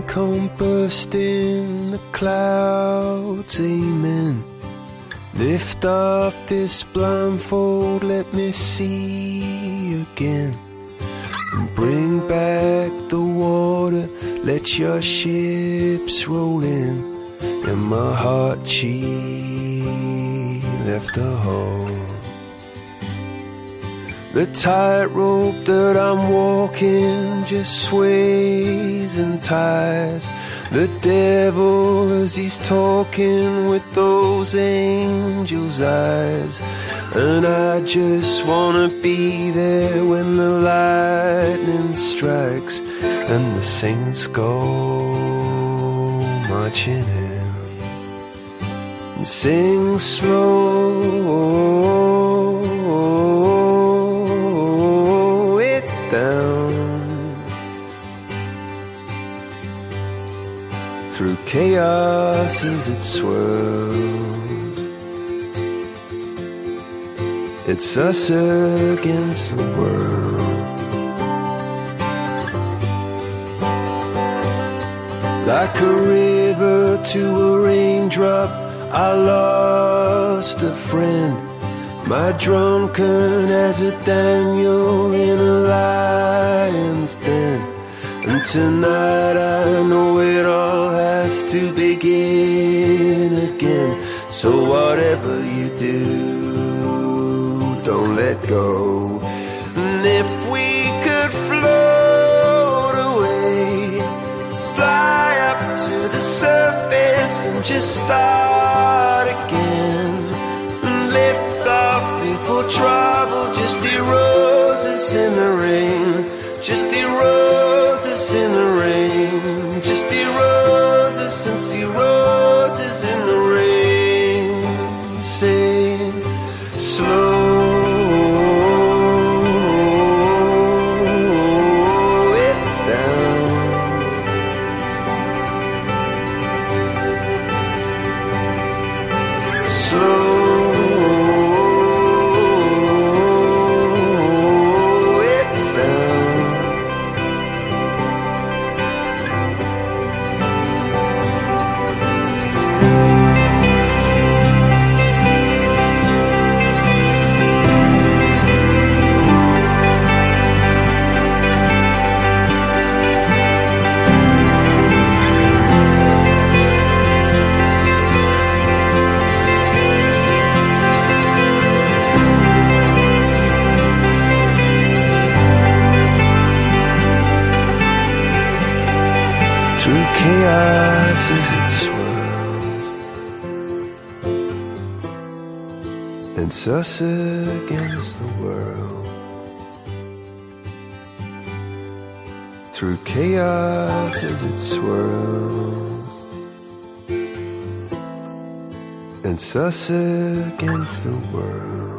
compass in the clouds, amen. Lift off this blindfold, let me see again. And bring back the water, let your ships roll in. And my heart, she left a hole. The tightrope that I'm walking just sways and ties. The devil as he's talking with those angels' eyes. And I just wanna be there when the lightning strikes and the saints go marching in. And sing slow it down through chaos as it swirls. It's us against the world. Like a river to a raindrop, I lost a friend. My drunken as a Daniel in a lion's den. And tonight I know it all has to begin again. So whatever you do, don't let go. And if we could float away, fly up to the surface and just start again. And lift off before trouble just erodes us in the rain. Just erodes us in the rain. Just erodes us and see roses in the rain. Say slow it down. Slow chaos as it swirls. It's us against the world. Through chaos as it swirls. It's us against the world.